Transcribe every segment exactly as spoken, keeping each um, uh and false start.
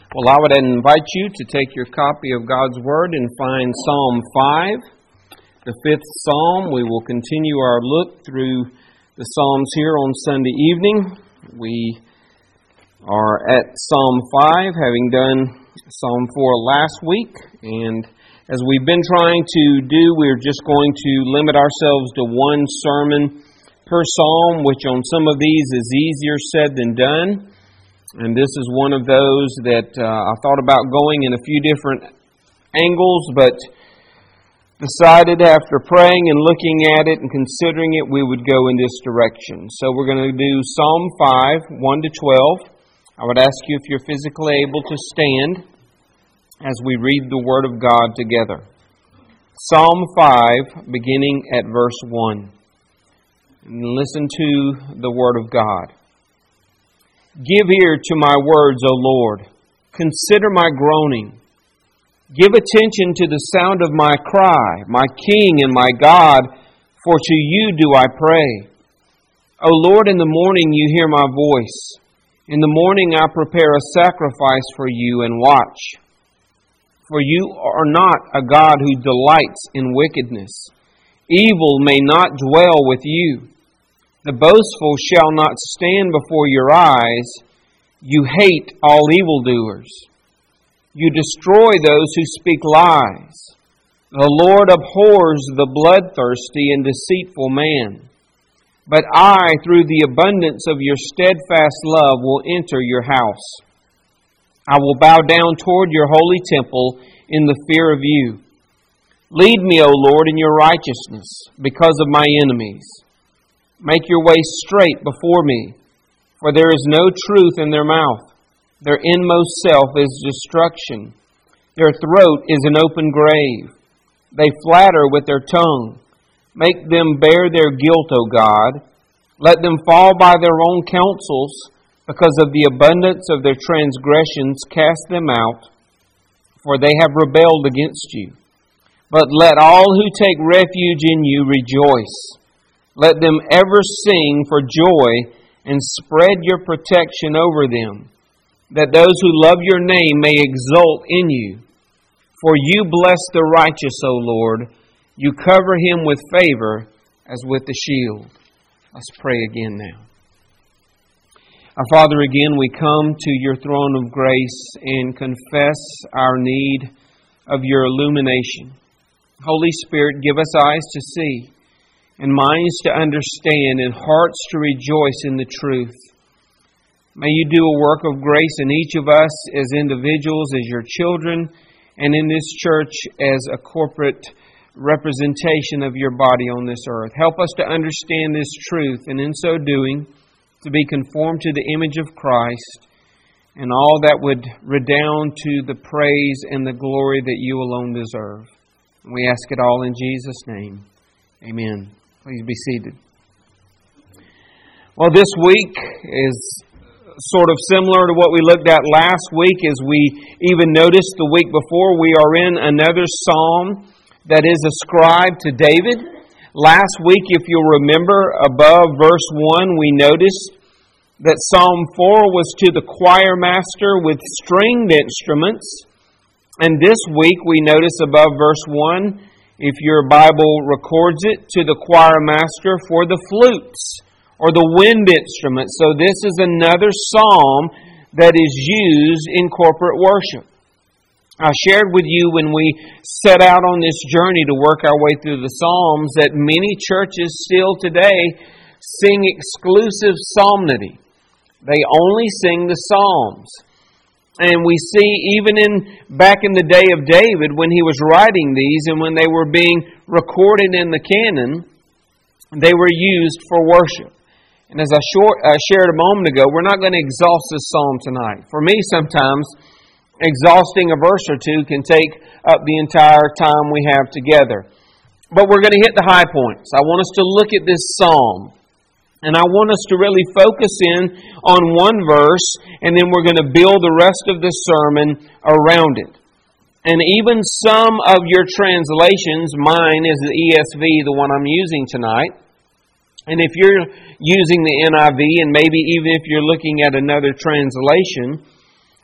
Well, I would invite you to take your copy of God's Word and find Psalm five, the fifth Psalm. We will continue our look through the Psalms here on Sunday evening. We are at Psalm five, having done Psalm four last week. And as we've been trying to do, we're just going to limit ourselves to one sermon per psalm, which on some of these is easier said than done. And this is one of those that uh, I thought about going in a few different angles, but decided after praying and looking at it and considering it, we would go in this direction. So we're going to do Psalm five, one to twelve. I would ask you if you're physically able to stand as we read the Word of God together. Psalm five, beginning at verse one. And listen to the Word of God. Give ear to my words, O Lord. Consider my groaning. Give attention to the sound of my cry, my King and my God, for to you do I pray. O Lord, in the morning you hear my voice. In the morning I prepare a sacrifice for you and watch. For you are not a God who delights in wickedness. Evil may not dwell with you. The boastful shall not stand before your eyes. You hate all evildoers. You destroy those who speak lies. The Lord abhors the bloodthirsty and deceitful man. But I, through the abundance of your steadfast love, will enter your house. I will bow down toward your holy temple in the fear of you. Lead me, O Lord, in your righteousness, because of my enemies. Make your way straight before me, for there is no truth in their mouth. Their inmost self is destruction. Their throat is an open grave. They flatter with their tongue. Make them bear their guilt, O God. Let them fall by their own counsels. Because of the abundance of their transgressions, cast them out, for they have rebelled against you. But let all who take refuge in you rejoice. Let them ever sing for joy and spread your protection over them, that those who love your name may exult in you. For you bless the righteous, O Lord. You cover him with favor as with a shield. Let's pray again now. Our Father, again we come to your throne of grace and confess our need of your illumination. Holy Spirit, give us eyes to see, and minds to understand, and hearts to rejoice in the truth. May you do a work of grace in each of us as individuals, as your children, and in this church as a corporate representation of your body on this earth. Help us to understand this truth, and in so doing, to be conformed to the image of Christ, and all that would redound to the praise and the glory that you alone deserve. And we ask it all in Jesus' name. Amen. Please be seated. Well, this week is sort of similar to what we looked at last week, as we even noticed the week before. We are in another psalm that is ascribed to David. Last week, if you'll remember, above verse one, we noticed that Psalm four was to the choir master with stringed instruments. And this week, we notice above verse one, if your Bible records it, to the choir master for the flutes or the wind instruments. So this is another psalm that is used in corporate worship. I shared with you when we set out on this journey to work our way through the Psalms that many churches still today sing exclusive psalmody. They only sing the Psalms. And we see even in back in the day of David, when he was writing these and when they were being recorded in the canon, they were used for worship. And as I short, uh, shared a moment ago, we're not going to exhaust this psalm tonight. For me, sometimes exhausting a verse or two can take up the entire time we have together. But we're going to hit the high points. I want us to look at this psalm. And I want us to really focus in on one verse, and then we're going to build the rest of the sermon around it. And even some of your translations, mine is the E S V, the one I'm using tonight. And if you're using the N I V, and maybe even if you're looking at another translation,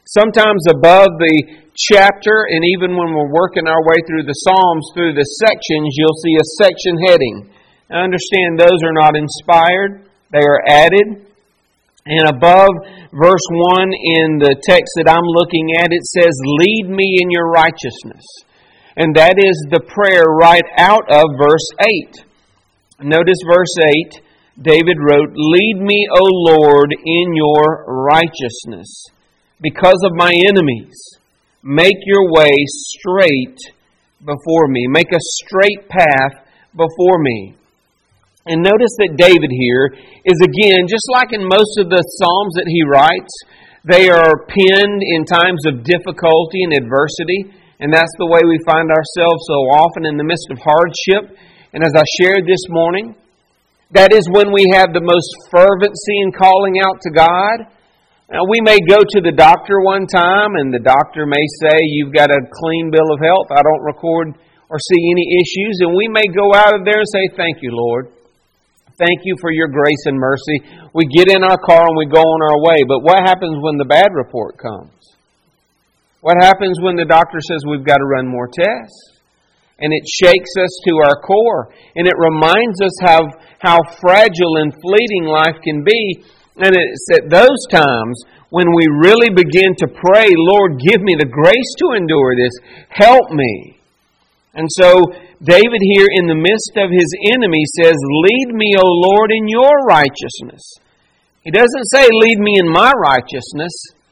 Sometimes above the chapter, and even when we're working our way through the Psalms, through the sections, you'll see a section heading. I understand those are not inspired. They are added. And above verse one in the text that I'm looking at, it says, "Lead me in your righteousness." And that is the prayer right out of verse eight. Notice verse eight, David wrote, "Lead me, O Lord, in your righteousness, because of my enemies. Make your way straight before me." Make a straight path before me. And notice that David here is, again, just like in most of the Psalms that he writes, they are penned in times of difficulty and adversity. And that's the way we find ourselves so often in the midst of hardship. And as I shared this morning, that is when we have the most fervency in calling out to God. Now, we may go to the doctor one time, and the doctor may say, "You've got a clean bill of health. I don't record or see any issues." And we may go out of there and say, "Thank you, Lord. Thank you for your grace and mercy." We get in our car and we go on our way. But what happens when the bad report comes? What happens when the doctor says we've got to run more tests? And it shakes us to our core. And it reminds us how, how fragile and fleeting life can be. And it's at those times when we really begin to pray, "Lord, give me the grace to endure this. Help me." And so David here in the midst of his enemy says, "Lead me, O Lord, in your righteousness." He doesn't say, "Lead me in my righteousness."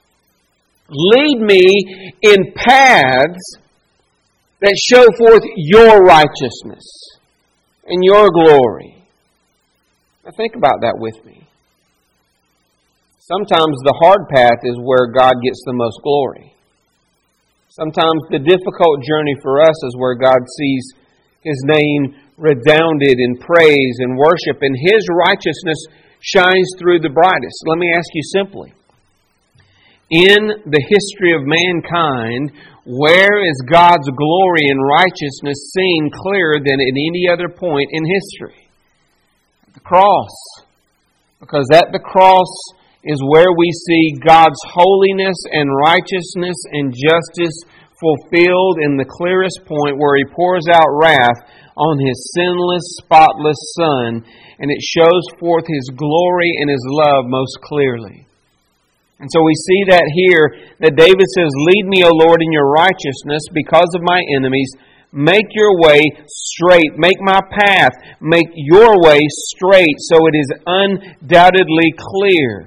Lead me in paths that show forth your righteousness and your glory. Now think about that with me. Sometimes the hard path is where God gets the most glory. Sometimes the difficult journey for us is where God sees His name redounded in praise and worship, and His righteousness shines through the brightest. Let me ask you simply, in the history of mankind, where is God's glory and righteousness seen clearer than at any other point in history? The cross. Because at the cross is where we see God's holiness and righteousness and justice fulfilled in the clearest point, where He pours out wrath on His sinless, spotless Son, and it shows forth His glory and His love most clearly. And so we see that here, that David says, "Lead me, O Lord, in your righteousness because of my enemies. Make your way straight. Make my path. Make your way straight so it is undoubtedly clear."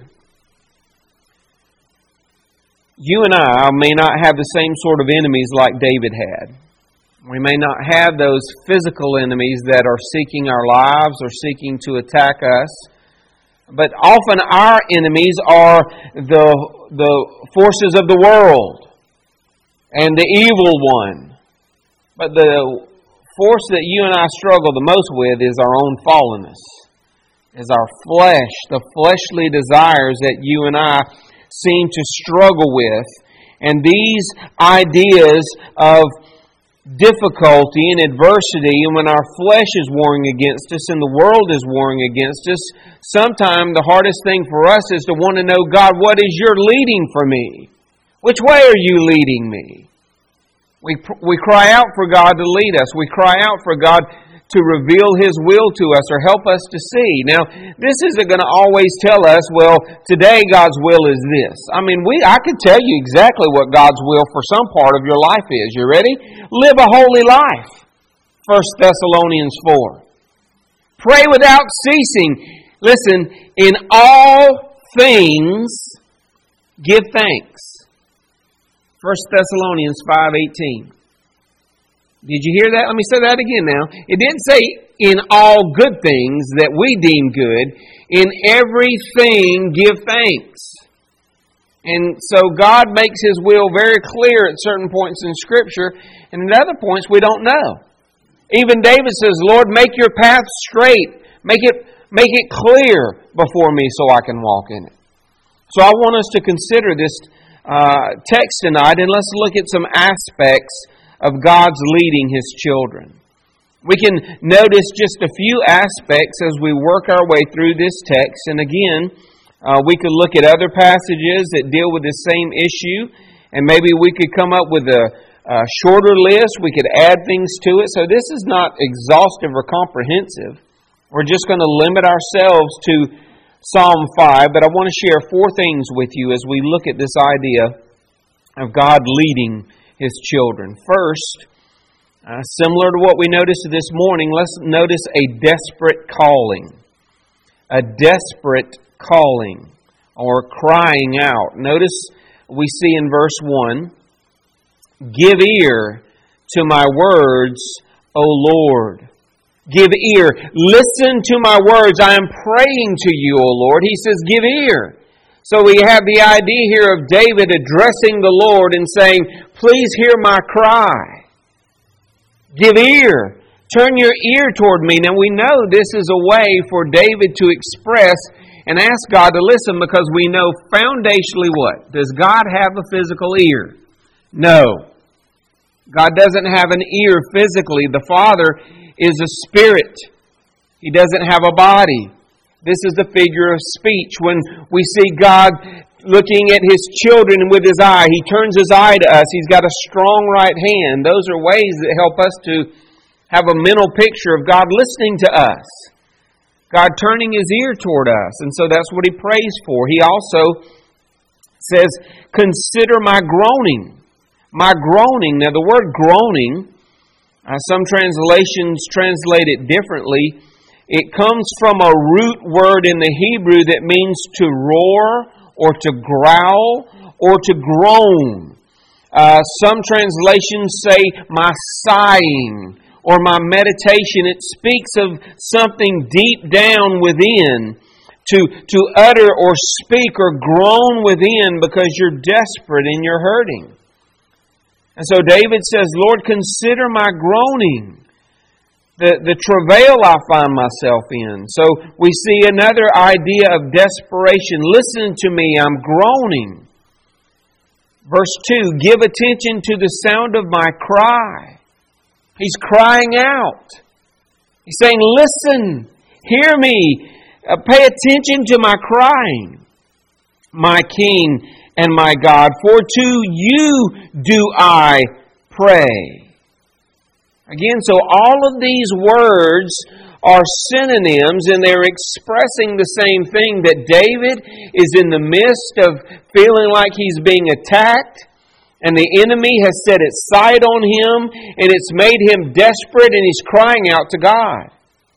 You and I may not have the same sort of enemies like David had. We may not have those physical enemies that are seeking our lives or seeking to attack us. But often our enemies are the, the forces of the world and the evil one. But the force that you and I struggle the most with is our own fallenness, is our flesh, the fleshly desires that you and I seem to struggle with. And these ideas of difficulty and adversity, and when our flesh is warring against us and the world is warring against us, sometimes the hardest thing for us is to want to know, "God, what is your leading for me? Which way are you leading me?" We, we cry out for God to lead us. We cry out for God to reveal His will to us or help us to see. Now, this isn't going to always tell us, well, today God's will is this. I mean, we I could tell you exactly what God's will for some part of your life is. You ready? Live a holy life. First Thessalonians four. Pray without ceasing. Listen, in all things give thanks. First Thessalonians five eighteen. Did you hear that? Let me say that again now. It didn't say in all good things that we deem good. In everything give thanks. And so God makes His will very clear at certain points in Scripture, and at other points we don't know. Even David says, "Lord, make your path straight. Make it, make it clear before me so I can walk in it." So I want us to consider this uh, text tonight, and let's look at some aspects of God's leading His children. We can notice just a few aspects as we work our way through this text. And again, Uh, we could look at other passages that deal with the same issue, and maybe we could come up with a, a shorter list. We could add things to it. So this is not exhaustive or comprehensive. We're just going to limit ourselves to Psalm five, but I want to share four things with you as we look at this idea of God leading His children. First, uh, similar to what we noticed this morning, let's notice a desperate calling. A desperate calling or crying out. Notice we see in verse one, "Give ear to my words, O Lord." Give ear. Listen to my words. I am praying to you, O Lord. He says, give ear. So we have the idea here of David addressing the Lord and saying, please hear my cry. Give ear. Turn your ear toward me. Now we know this is a way for David to express and ask God to listen, because we know foundationally what? Does God have a physical ear? No. God doesn't have an ear physically. The Father is a spirit. He doesn't have a body. This is the figure of speech. When we see God looking at His children with His eye, He turns His eye to us. He's got a strong right hand. Those are ways that help us to have a mental picture of God listening to us. God turning His ear toward us. And so that's what He prays for. He also says, consider my groaning. My groaning. Now the word groaning, uh, some translations translate it differently. It comes from a root word in the Hebrew that means to roar or to growl or to groan. Uh, some translations say my sighing or my meditation. It speaks of something deep down within, to, to utter or speak or groan within because you're desperate and you're hurting. And so David says, Lord, consider my groaning, the, the travail I find myself in. So we see another idea of desperation. Listen to me, I'm groaning. Verse two, give attention to the sound of my cry. He's crying out. He's saying, listen, hear me, uh, pay attention to my crying. My King and my God, for to you do I pray. Again, so all of these words are synonyms, and they're expressing the same thing, that David is in the midst of feeling like he's being attacked, and the enemy has set its sight on him, and it's made him desperate, and he's crying out to God.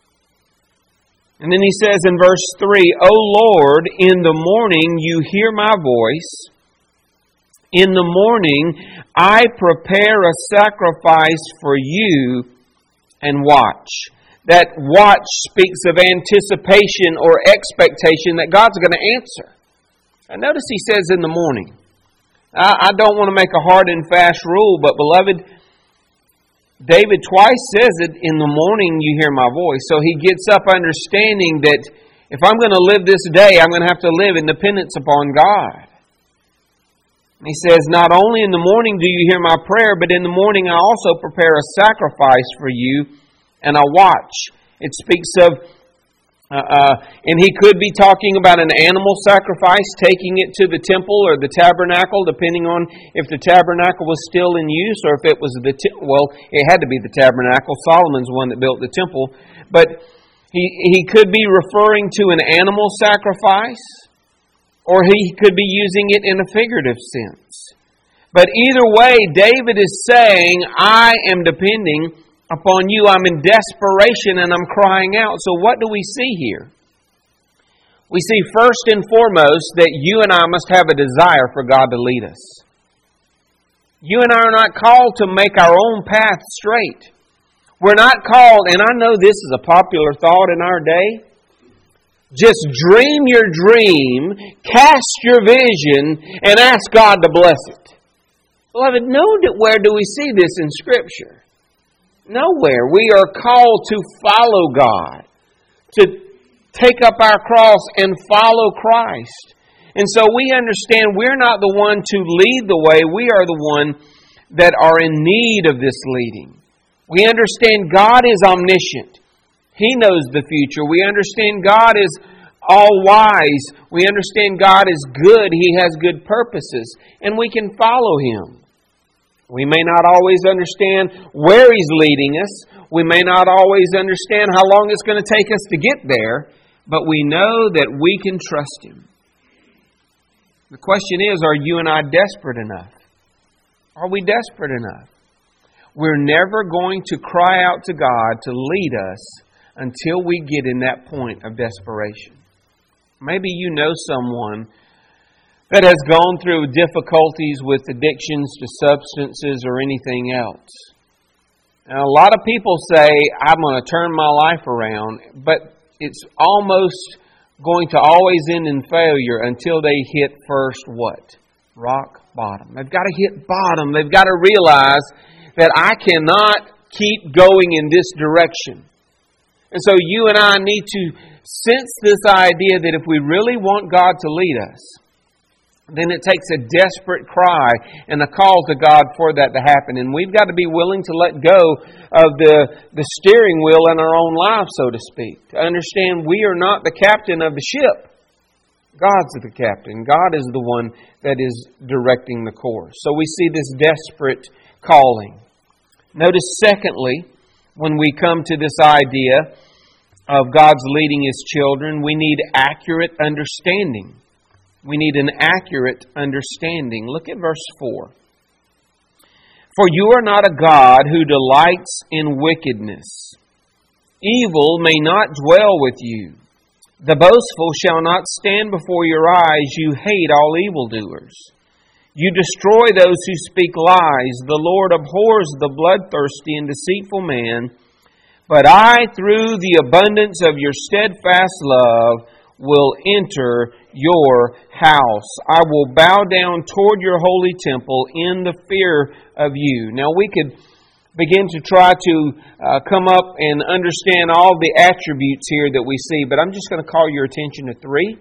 And then he says in verse three, O Lord, in the morning you hear my voice. In the morning I prepare a sacrifice for you and watch. That watch speaks of anticipation or expectation that God's going to answer. And notice he says in the morning. I, I don't want to make a hard and fast rule, but beloved, David twice says it, in the morning you hear my voice. So he gets up understanding that if I'm going to live this day, I'm going to have to live in dependence upon God. And he says, not only in the morning do you hear my prayer, but in the morning I also prepare a sacrifice for you, and I watch. It speaks of, uh, uh, and he could be talking about an animal sacrifice, taking it to the temple or the tabernacle, depending on if the tabernacle was still in use or if it was the, t- well, it had to be the tabernacle. Solomon's the one that built the temple. But he, he could be referring to an animal sacrifice, or he could be using it in a figurative sense. But either way, David is saying, I am depending upon you. I'm in desperation and I'm crying out. So what do we see here? We see first and foremost that you and I must have a desire for God to lead us. You and I are not called to make our own path straight. We're not called, and I know this is a popular thought in our day, just dream your dream, cast your vision, and ask God to bless it. Beloved, nowhere do we see this in Scripture. Nowhere. We are called to follow God, to take up our cross and follow Christ. And so we understand we're not the one to lead the way. We are the one that are in need of this leading. We understand God is omniscient. He knows the future. We understand God is all wise. We understand God is good. He has good purposes. And we can follow Him. We may not always understand where He's leading us. We may not always understand how long it's going to take us to get there. But we know that we can trust Him. The question is, are you and I desperate enough? Are we desperate enough? We're never going to cry out to God to lead us until we get in that point of desperation. Maybe you know someone that has gone through difficulties with addictions to substances or anything else. Now, a lot of people say, I'm going to turn my life around, but it's almost going to always end in failure until they hit first what? Rock bottom. They've got to hit bottom. They've got to realize that I cannot keep going in this direction. And so you and I need to sense this idea that if we really want God to lead us, then it takes a desperate cry and a call to God for that to happen. And we've got to be willing to let go of the, the steering wheel in our own lives, so to speak. To understand we are not the captain of the ship. God's the captain. God is the one that is directing the course. So we see this desperate calling. Notice, secondly, when we come to this idea of God's leading His children, we need accurate understanding. We need an accurate understanding. Look at verse four. For you are not a God who delights in wickedness. Evil may not dwell with you. The boastful shall not stand before your eyes. You hate all evildoers. You destroy those who speak lies. The Lord abhors the bloodthirsty and deceitful man. But I, through the abundance of your steadfast love, will enter your house. I will bow down toward your holy temple in the fear of you. Now we could begin to try to uh, come up and understand all the attributes here that we see, but I'm just going to call your attention to three.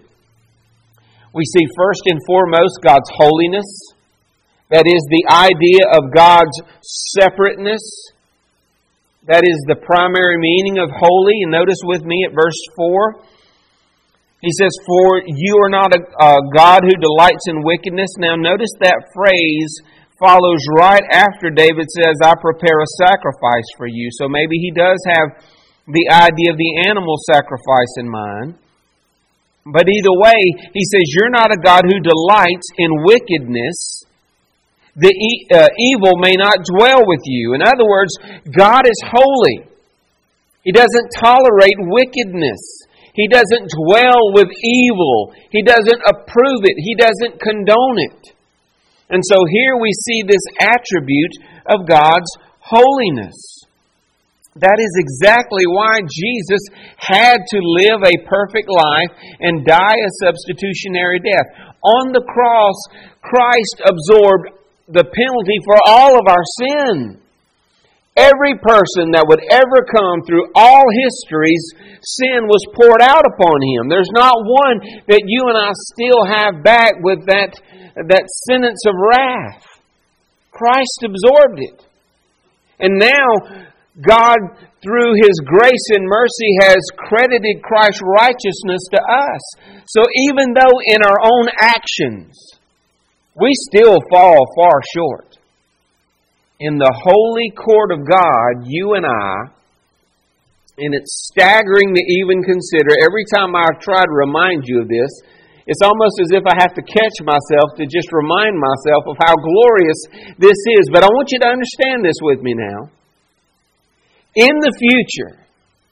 We see first and foremost God's holiness. That is the idea of God's separateness. That is the primary meaning of holy. And notice with me at verse four. He says, for you are not a, a God who delights in wickedness. Now notice that phrase follows right after David says, I prepare a sacrifice for you. So maybe he does have the idea of the animal sacrifice in mind. But either way, he says, you're not a God who delights in wickedness. The e- uh, evil may not dwell with you. In other words, God is holy. He doesn't tolerate wickedness. He doesn't dwell with evil. He doesn't approve it. He doesn't condone it. And so here we see this attribute of God's holiness. That is exactly why Jesus had to live a perfect life and die a substitutionary death. On the cross, Christ absorbed the penalty for all of our sin. Every person that would ever come through all history's sin was poured out upon Him. There's not one that you and I still have back with that, that sentence of wrath. Christ absorbed it. And now, God, through His grace and mercy, has credited Christ's righteousness to us. So even though in our own actions, we still fall far short, in the holy court of God, you and I, and it's staggering to even consider, every time I try to remind you of this, it's almost as if I have to catch myself to just remind myself of how glorious this is. But I want you to understand this with me now. In the future,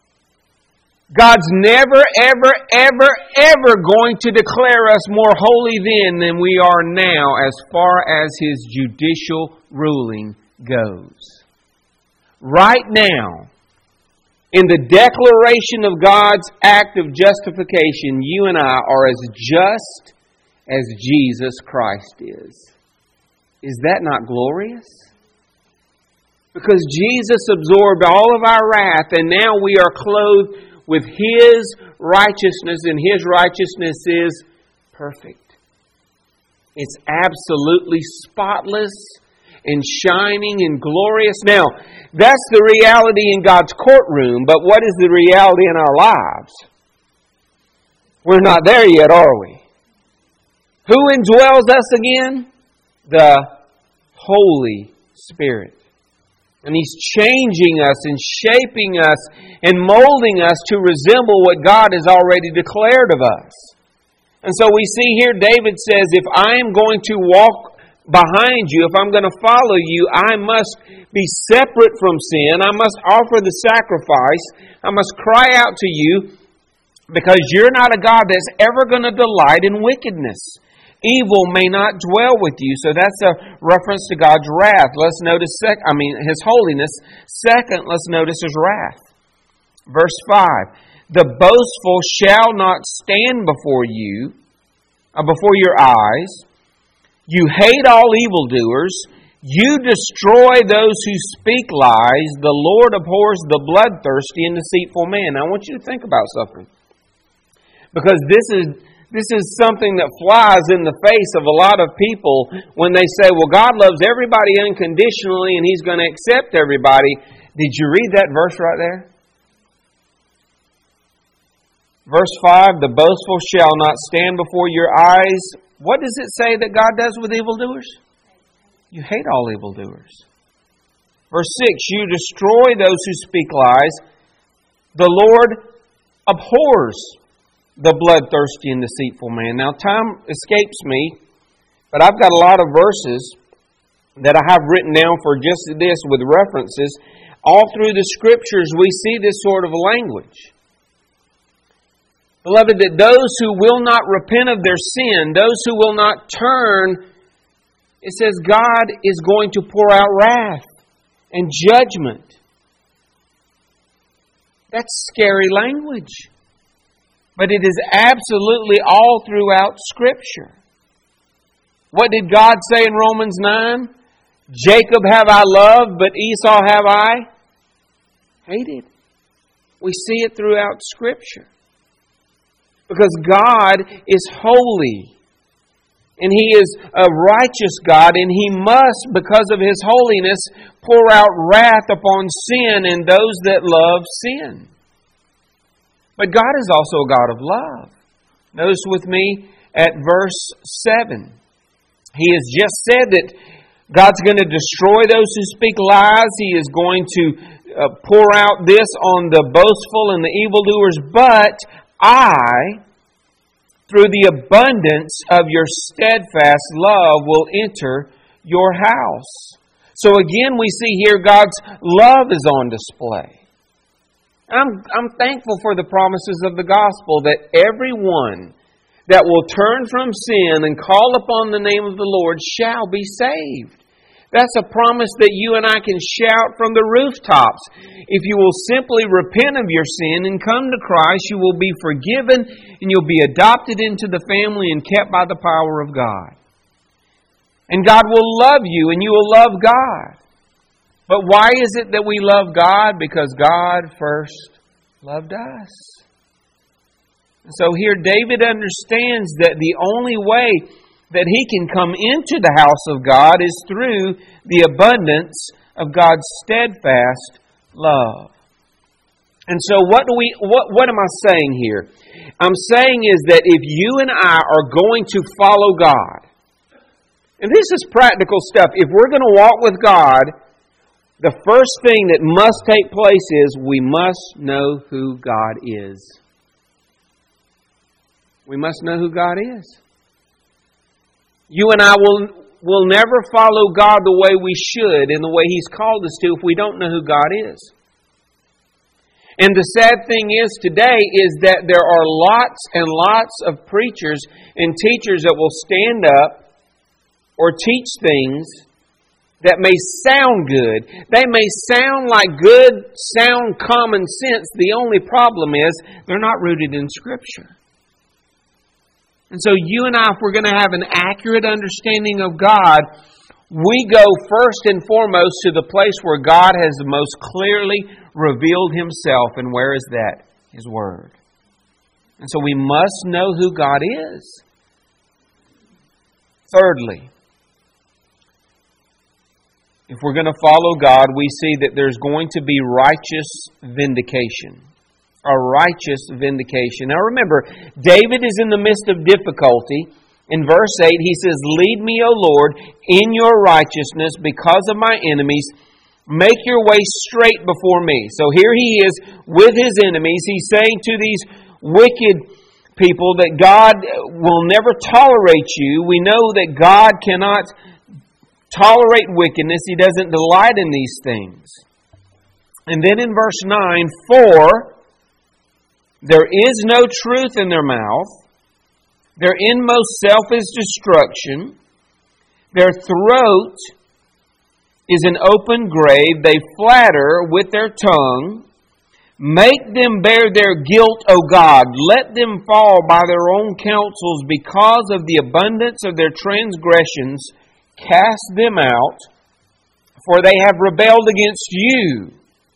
God's never, ever, ever, ever going to declare us more holy then than we are now as far as His judicial ruling goes. Right now, in the declaration of God's act of justification, you and I are as just as Jesus Christ is. Is that not glorious? Because Jesus absorbed all of our wrath, and now we are clothed with His righteousness, and His righteousness is perfect. It's absolutely spotless and shining and glorious. Now, that's the reality in God's courtroom, but what is the reality in our lives? We're not there yet, are we? Who indwells us again? The Holy Spirit. And He's changing us and shaping us and molding us to resemble what God has already declared of us. And so we see here David says, if I am going to walk behind you, if I'm going to follow you, I must be separate from sin. I must offer the sacrifice. I must cry out to you because you're not a God that's ever going to delight in wickedness. Evil may not dwell with you. So that's a reference to God's wrath. Let's notice, sec- I mean, His holiness. Second, let's notice His wrath. Verse five. The boastful shall not stand before you, uh, before your eyes. You hate all evildoers. You destroy those who speak lies. The Lord abhors the bloodthirsty and deceitful man. Now, I want you to think about something. Because this is This is something that flies in the face of a lot of people when they say, well, God loves everybody unconditionally and He's going to accept everybody. Did you read that verse right there? Verse five, the boastful shall not stand before your eyes. What does it say that God does with evildoers? You hate all evildoers. Verse six, you destroy those who speak lies. The Lord abhors the bloodthirsty and deceitful man. Now, time escapes me, but I've got a lot of verses that I have written down for just this with references. All through the Scriptures, we see this sort of language. Beloved, that those who will not repent of their sin, those who will not turn, it says God is going to pour out wrath and judgment. That's scary language. But it is absolutely all throughout Scripture. What did God say in Romans nine? Jacob have I loved, but Esau have I hated. We see it throughout Scripture. Because God is holy. And He is a righteous God. And He must, because of His holiness, pour out wrath upon sin and those that love sin. But God is also a God of love. Notice with me at verse seven. He has just said that God's going to destroy those who speak lies. He is going to uh, pour out this on the boastful and the evildoers. But I, through the abundance of your steadfast love, will enter your house. So again, we see here God's love is on display. I'm, I'm thankful for the promises of the gospel that everyone that will turn from sin and call upon the name of the Lord shall be saved. That's a promise that you and I can shout from the rooftops. If you will simply repent of your sin and come to Christ, you will be forgiven and you'll be adopted into the family and kept by the power of God. And God will love you and you will love God. But why is it that we love God? Because God first loved us. And so here David understands that the only way that he can come into the house of God is through the abundance of God's steadfast love. And so what do we what what am I saying here? I'm saying is that if you and I are going to follow God, and this is practical stuff, if we're going to walk with God, the first thing that must take place is we must know who God is. We must know who God is. You and I will, will never follow God the way we should and the way He's called us to if we don't know who God is. And the sad thing is today is that there are lots and lots of preachers and teachers that will stand up or teach things that may sound good. They may sound like good, sound common sense. The only problem is they're not rooted in Scripture. And so you and I, if we're going to have an accurate understanding of God, we go first and foremost to the place where God has most clearly revealed Himself. And where is that? His Word. And so we must know who God is. Thirdly, if we're going to follow God, we see that there's going to be righteous vindication. a righteous vindication. Now remember, David is in the midst of difficulty. In verse eight, he says, "Lead me, O Lord, in your righteousness because of my enemies. Make your way straight before me." So here he is with his enemies. He's saying to these wicked people that God will never tolerate you. We know that God cannot tolerate wickedness. He doesn't delight in these things. And then in verse nine, "For there is no truth in their mouth. Their inmost self is destruction. Their throat is an open grave. They flatter with their tongue. Make them bear their guilt, O God. Let them fall by their own counsels because of the abundance of their transgressions. Cast them out, for they have rebelled against you."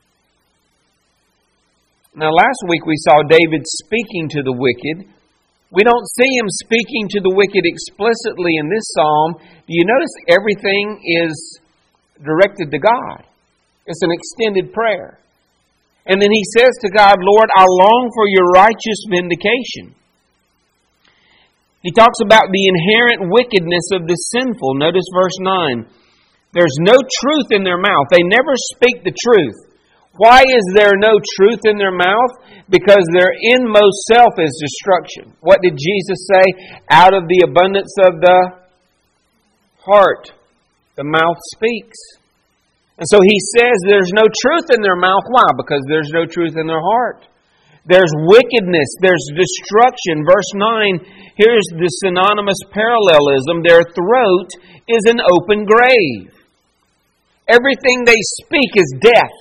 Now, last week we saw David speaking to the wicked. We don't see him speaking to the wicked explicitly in this psalm. Do you notice everything is directed to God? It's an extended prayer. And then he says to God, "Lord, I long for your righteous vindication." He talks about the inherent wickedness of the sinful. Notice verse nine. There's no truth in their mouth. They never speak the truth. Why is there no truth in their mouth? Because their inmost self is destruction. What did Jesus say? Out of the abundance of the heart, the mouth speaks. And so he says there's no truth in their mouth. Why? Because there's no truth in their heart. There's wickedness. There's destruction. Verse nine, here's the synonymous parallelism. Their throat is an open grave. Everything they speak is death.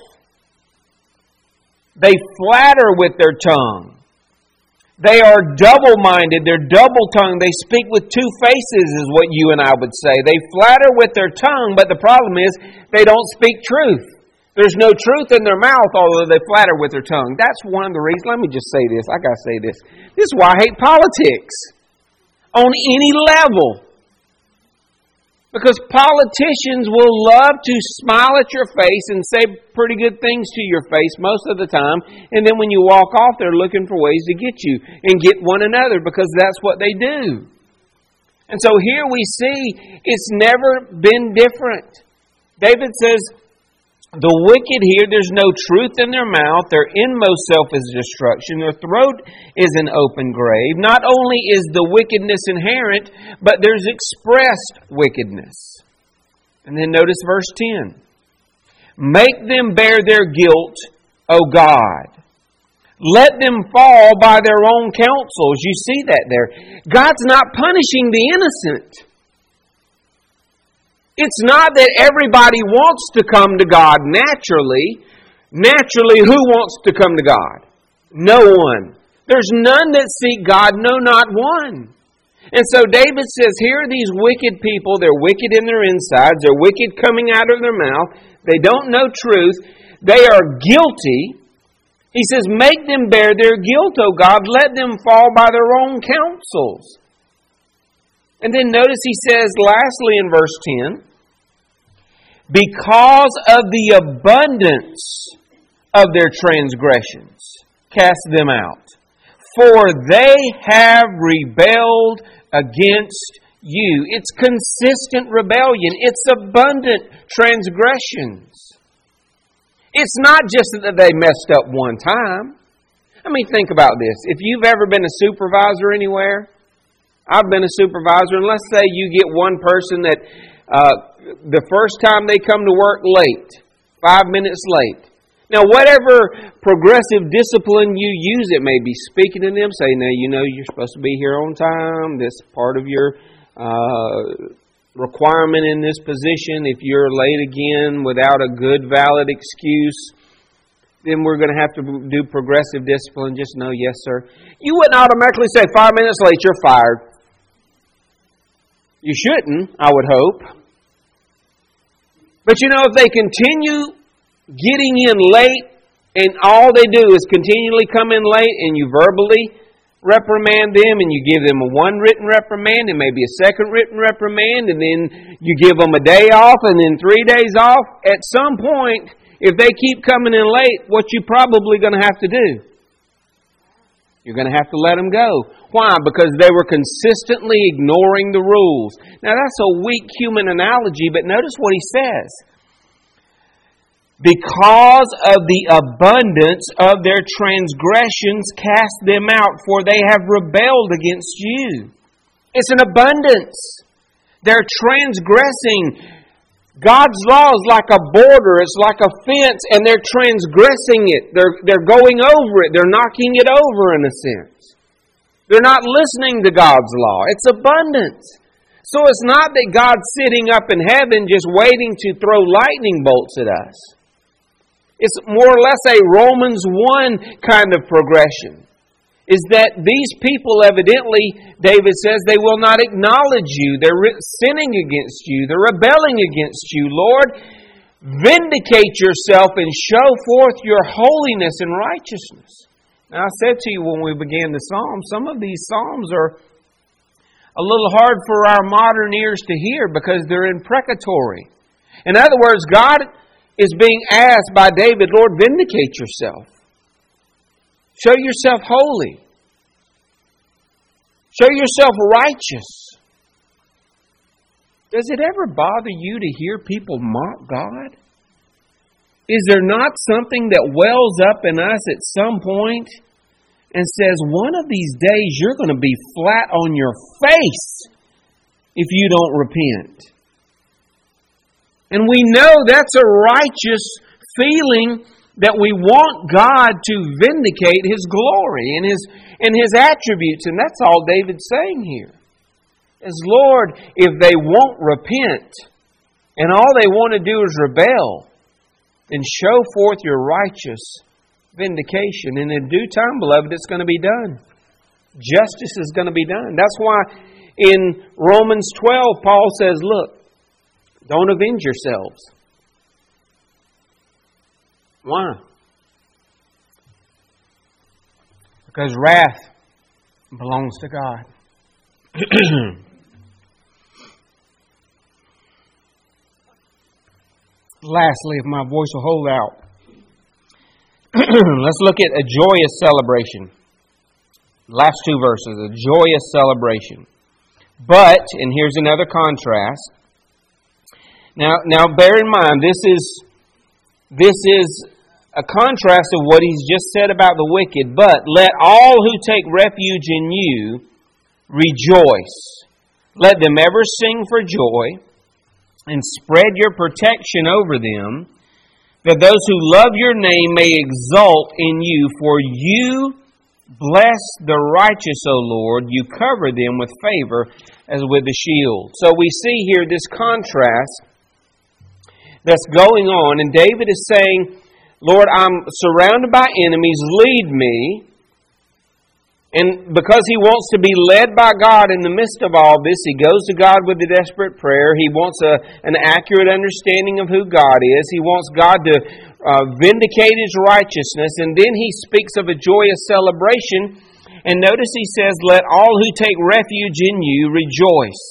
They flatter with their tongue. They are double-minded. They're double-tongued. They speak with two faces is what you and I would say. They flatter with their tongue, but the problem is they don't speak truth. There's no truth in their mouth, although they flatter with their tongue. That's one of the reasons. Let me just say this. I got to say this. This is why I hate politics on any level. Because politicians will love to smile at your face and say pretty good things to your face most of the time. And then when you walk off, they're looking for ways to get you and get one another because that's what they do. And so here we see it's never been different. David says, the wicked here, there's no truth in their mouth. Their inmost self is destruction. Their throat is an open grave. Not only is the wickedness inherent, but there's expressed wickedness. And then notice verse ten. Make them bear their guilt, O God. Let them fall by their own counsels. You see that there. God's not punishing the innocent. It's not that everybody wants to come to God naturally. Naturally, who wants to come to God? No one. There's none that seek God, no, not one. And so David says, here are these wicked people. They're wicked in their insides. They're wicked coming out of their mouth. They don't know truth. They are guilty. He says, make them bear their guilt, O God. Let them fall by their own counsels. And then notice he says, lastly in verse ten, because of the abundance of their transgressions, cast them out. For they have rebelled against you. It's consistent rebellion. It's abundant transgressions. It's not just that they messed up one time. I mean, think about this. If you've ever been a supervisor anywhere, I've been a supervisor, and let's say you get one person that uh, the first time they come to work late, five minutes late. Now, whatever progressive discipline you use, it may be speaking to them, saying, now, you know, you're supposed to be here on time. This part of your uh, requirement in this position. If you're late again without a good, valid excuse, then we're going to have to do progressive discipline. Just know, yes, sir. You wouldn't automatically say, five minutes late, you're fired. You shouldn't, I would hope. But you know, if they continue getting in late and all they do is continually come in late and you verbally reprimand them and you give them a one written reprimand and maybe a second written reprimand and then you give them a day off and then three days off, at some point, if they keep coming in late, what you're probably going to have to do You're going to have to let them go. Why? Because they were consistently ignoring the rules. Now that's a weak human analogy, but notice what he says. Because of the abundance of their transgressions, cast them out, for they have rebelled against you. It's an abundance. They're transgressing. God's law is like a border. It's like a fence, and they're transgressing it. They're, they're going over it. They're knocking it over in a sense. They're not listening to God's law. It's abundance. So it's not that God's sitting up in heaven just waiting to throw lightning bolts at us. It's more or less a Romans one kind of progression. Is that these people evidently, David says, they will not acknowledge you. They're sinning against you. They're rebelling against you. Lord, vindicate yourself and show forth your holiness and righteousness. Now, I said to you when we began the Psalms, some of these Psalms are a little hard for our modern ears to hear because they're imprecatory. In other words, God is being asked by David, Lord, vindicate yourself. Show yourself holy. Show yourself righteous. Does it ever bother you to hear people mock God? Is there not something that wells up in us at some point and says, one of these days you're going to be flat on your face if you don't repent? And we know that's a righteous feeling that we want God to vindicate His glory and His, and His attributes. And that's all David's saying here. Is, Lord, if they won't repent and all they want to do is rebel, then show forth your righteous vindication. And in due time, beloved, it's going to be done. Justice is going to be done. That's why in Romans twelve, Paul says, look, don't avenge yourselves. Why? Because wrath belongs to God. Lastly, if my voice will hold out, let's look at a joyous celebration. Last two verses, a joyous celebration. But, and here's another contrast. Now, now bear in mind, this is this is a contrast of what he's just said about the wicked. But let all who take refuge in you rejoice. Let them ever sing for joy and spread your protection over them, that those who love your name may exult in you. For you bless the righteous, O Lord. You cover them with favor as with a shield. So we see here this contrast that's going on. And David is saying, Lord, I'm surrounded by enemies. Lead me. And because he wants to be led by God in the midst of all this, he goes to God with a desperate prayer. He wants a, an accurate understanding of who God is. He wants God to uh, vindicate His righteousness. And then he speaks of a joyous celebration. And notice he says, let all who take refuge in you rejoice.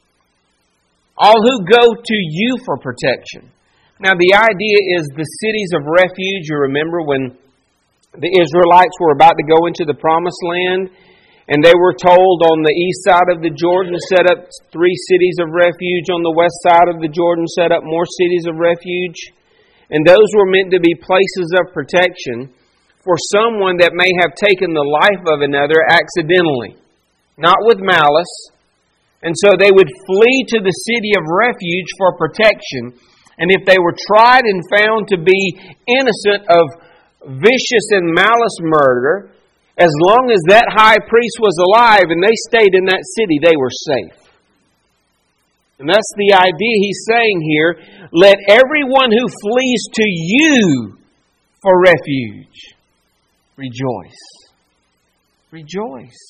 All who go to you for protection. Now the idea is the cities of refuge. You remember when the Israelites were about to go into the Promised Land, and they were told on the east side of the Jordan to set up three cities of refuge, on the west side of the Jordan set up more cities of refuge. And those were meant to be places of protection for someone that may have taken the life of another accidentally, not with malice. And so they would flee to the city of refuge for protection. And if they were tried and found to be innocent of vicious and malice murder, as long as that high priest was alive and they stayed in that city, they were safe. And that's the idea he's saying here. Let everyone who flees to you for refuge rejoice. Rejoice.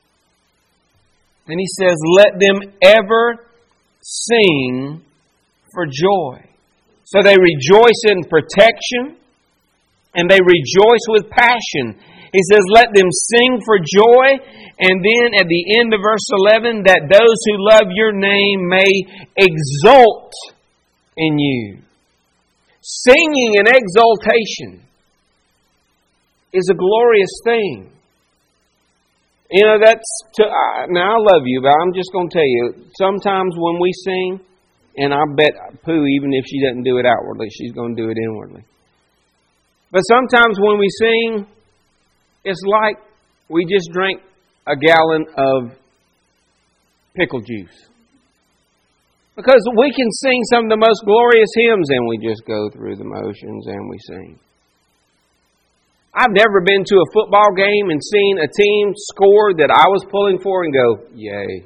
Then he says, let them ever sing for joy. So they rejoice in protection, and they rejoice with passion. He says, let them sing for joy. And then at the end of verse eleven, that those who love your name may exult in you. Singing and exultation is a glorious thing. You know, that's... To, uh, now, I love you, but I'm just going to tell you, sometimes when we sing, and I bet Pooh, even if she doesn't do it outwardly, she's going to do it inwardly. But sometimes when we sing, it's like we just drank a gallon of pickle juice. Because we can sing some of the most glorious hymns and we just go through the motions and we sing. I've never been to a football game and seen a team score that I was pulling for and go, yay.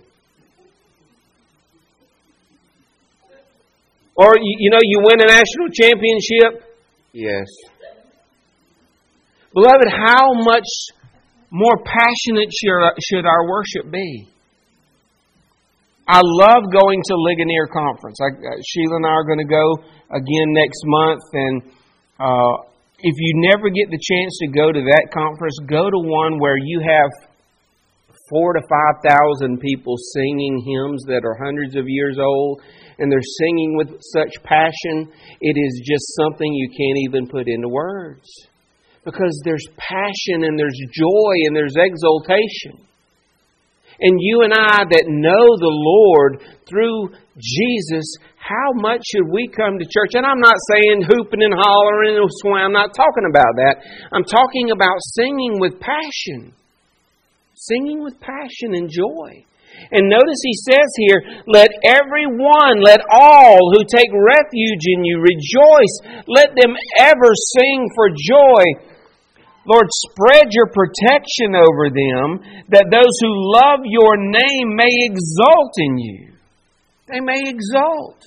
Or, you know, you win a national championship. Yes. Beloved, how much more passionate should our worship be? I love going to Ligonier Conference. I, Sheila and I are going to go again next month. And uh, if you never get the chance to go to that conference, go to one where you have four to five thousand people singing hymns that are hundreds of years old. And they're singing with such passion. It is just something you can't even put into words. Because there's passion and there's joy and there's exultation. And you and I that know the Lord through Jesus, how much should we come to church? And I'm not saying hooping and hollering and swing. I'm not talking about that. I'm talking about singing with passion. Singing with passion and joy. And notice he says here, let everyone, let all who take refuge in you rejoice. Let them ever sing for joy. Lord, spread your protection over them, that those who love your name may exult in you. They may exult.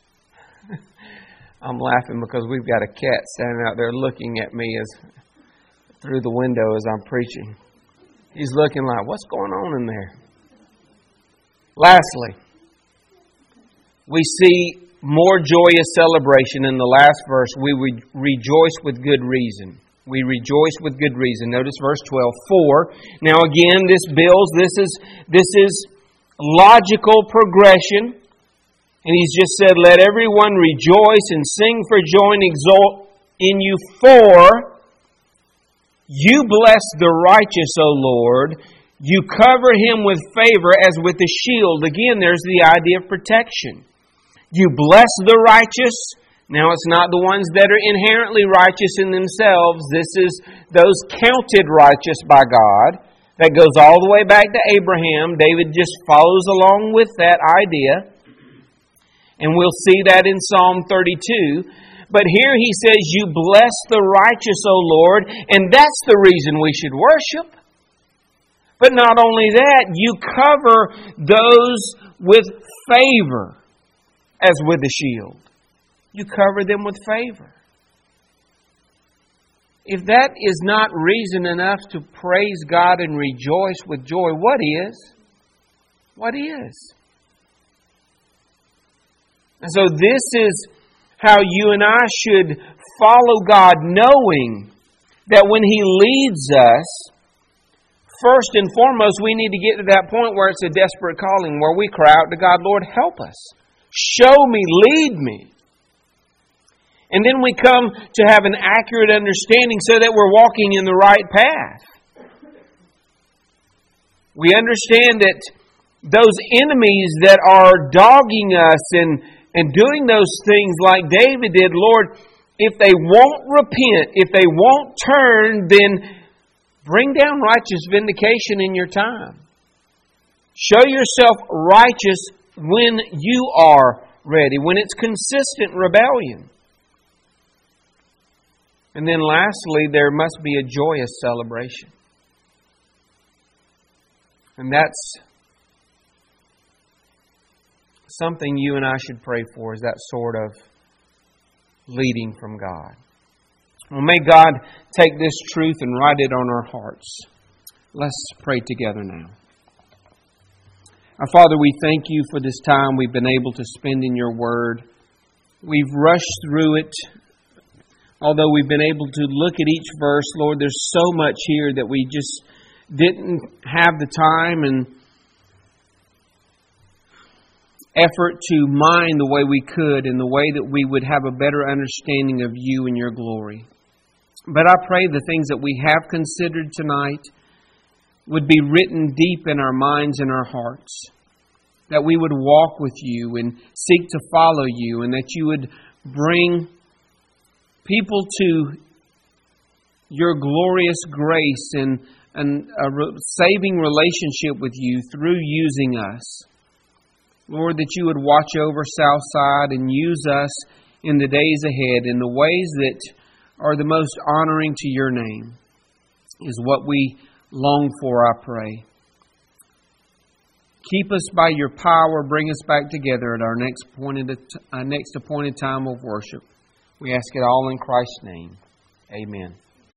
I'm laughing because we've got a cat standing out there looking at me as through the window as I'm preaching. He's looking like, what's going on in there? Lastly, we see more joyous celebration in the last verse. We re- rejoice with good reason. We rejoice with good reason. Notice verse twelve. For, now again, this builds, this is, this is logical progression. And he's just said, let everyone rejoice and sing for joy and exult in you. For, you bless the righteous, O Lord. You cover him with favor as with a shield. Again, there's the idea of protection. You bless the righteous. Now, it's not the ones that are inherently righteous in themselves. This is those counted righteous by God. That goes all the way back to Abraham. David just follows along with that idea. And we'll see that in Psalm thirty-two. But here he says, you bless the righteous, O Lord. And that's the reason we should worship. But not only that, you cover those with favor as with a shield. You cover them with favor. If that is not reason enough to praise God and rejoice with joy, what is? What is? And so this is how you and I should follow God, knowing that when He leads us, first and foremost, we need to get to that point where it's a desperate calling, where we cry out to God, Lord, help us. Show me, lead me. And then we come to have an accurate understanding so that we're walking in the right path. We understand that those enemies that are dogging us and, and doing those things like David did, Lord, if they won't repent, if they won't turn, then bring down righteous vindication in your time. Show yourself righteous when you are ready, when it's consistent rebellion. And then lastly, there must be a joyous celebration. And that's something you and I should pray for, is that sort of leading from God. Well, may God take this truth and write it on our hearts. Let's pray together now. Our Father, we thank You for this time we've been able to spend in Your Word. We've rushed through it. Although we've been able to look at each verse, Lord, there's so much here that we just didn't have the time and effort to mine the way we could, in the way that we would have a better understanding of You and Your glory. But I pray the things that we have considered tonight, would be written deep in our minds and our hearts. That we would walk with You and seek to follow You, and that You would bring people to Your glorious grace and, and a re- saving relationship with You through using us. Lord, that You would watch over Southside and use us in the days ahead in the ways that are the most honoring to Your name, is what we long for, I pray. Keep us by Your power. Bring us back together at our next appointed, uh, next appointed time of worship. We ask it all in Christ's name. Amen.